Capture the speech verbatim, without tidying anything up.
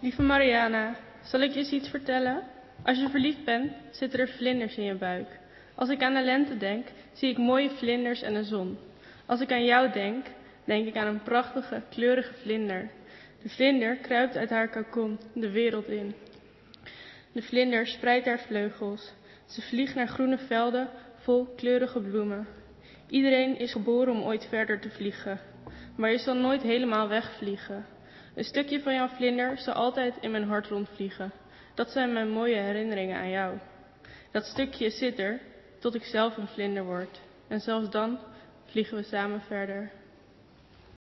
Lieve Mariana, zal ik je eens iets vertellen? Als je verliefd bent, zitten er vlinders in je buik. Als ik aan de lente denk, zie ik mooie vlinders en de zon. Als ik aan jou denk, denk ik aan een prachtige, kleurige vlinder. De vlinder kruipt uit haar kokon de wereld in. De vlinder spreidt haar vleugels. Ze vliegt naar groene velden vol kleurige bloemen. Iedereen is geboren om ooit verder te vliegen, maar je zal nooit helemaal wegvliegen. Een stukje van jouw vlinder zal altijd in mijn hart rondvliegen. Dat zijn mijn mooie herinneringen aan jou. Dat stukje zit er tot ik zelf een vlinder word. En zelfs dan vliegen we samen verder.